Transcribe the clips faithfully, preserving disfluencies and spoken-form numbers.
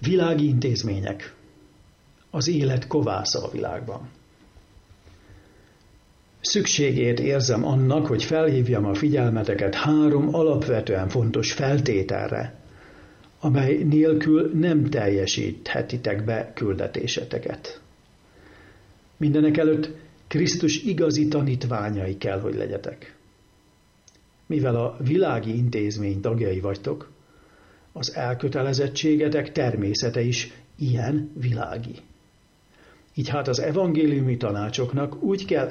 Világi intézmények. Az élet kovásza a világban. Szükségét érzem annak, hogy felhívjam a figyelmeteket három alapvetően fontos feltételre, amely nélkül nem teljesíthetitek be küldetéseteket. Mindenekelőtt Krisztus igazi tanítványai kell, hogy legyetek. Mivel a világi intézmény tagjai vagytok, az elkötelezettségetek természete is ilyen világi. Így hát az evangéliumi tanácsoknak úgy kell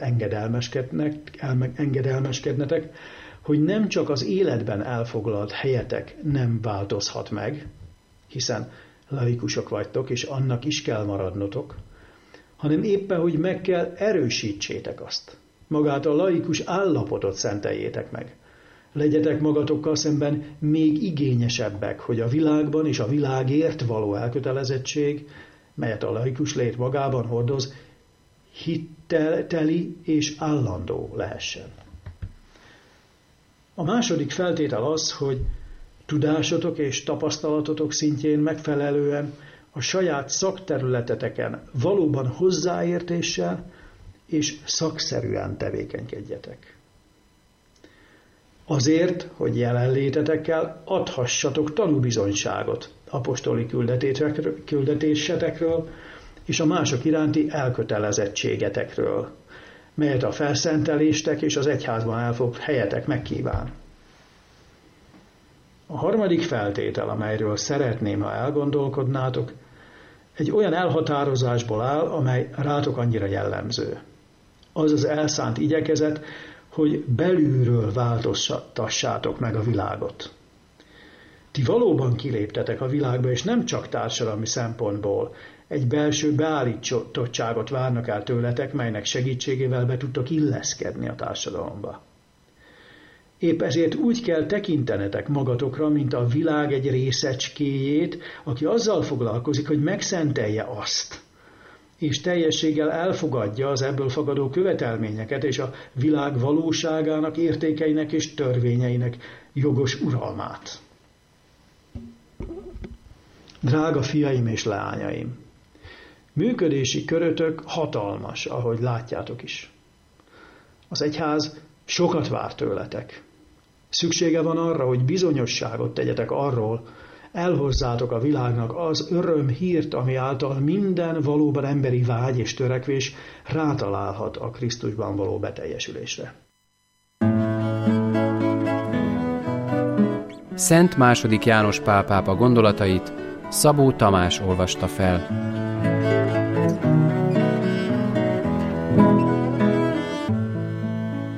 engedelmeskednetek, hogy nem csak az életben elfoglalt helyetek nem változhat meg, hiszen laikusok vagytok, és annak is kell maradnotok, hanem éppen, hogy meg kell erősítsétek azt. Magát a laikus állapotot szenteljétek meg. Legyetek magatokkal szemben még igényesebbek, hogy a világban és a világért való elkötelezettség, melyet a laikus lét magában hordoz, hitteli és állandó lehessen. A második feltétel az, hogy tudásotok és tapasztalatotok szintjén megfelelően a saját szakterületeteken valóban hozzáértéssel és szakszerűen tevékenykedjetek. Azért, hogy jelenlétetekkel adhassatok tanúbizonyságot apostoli küldetésetekről és a mások iránti elkötelezettségetekről, melyet a felszenteléstek és az egyházban elfoglalt helyetek megkíván. A harmadik feltétel, amelyről szeretném, ha elgondolkodnátok, egy olyan elhatározásból áll, amely rátok annyira jellemző. Az az elszánt igyekezet, hogy belülről változtassátok meg a világot. Ti valóban kiléptetek a világba, és nem csak társadalmi szempontból. Egy belső beállítottságot várnak el tőletek, melynek segítségével be tudtok illeszkedni a társadalomba. Épp ezért úgy kell tekintenetek magatokra, mint a világ egy részecskéjét, aki azzal foglalkozik, hogy megszentelje azt, és teljességgel elfogadja az ebből fakadó követelményeket és a világ valóságának, értékeinek és törvényeinek jogos uralmát. Drága fiaim és leányaim, működési körötök hatalmas, ahogy látjátok is. Az egyház sokat vár tőletek. Szüksége van arra, hogy bizonyosságot tegyetek arról, elhozzátok a világnak az öröm hírt, ami által minden valóban emberi vágy és törekvés rátalálhat a Krisztusban való beteljesülésre. Szent második János Pál pápa gondolatait Szabó Tamás olvasta fel.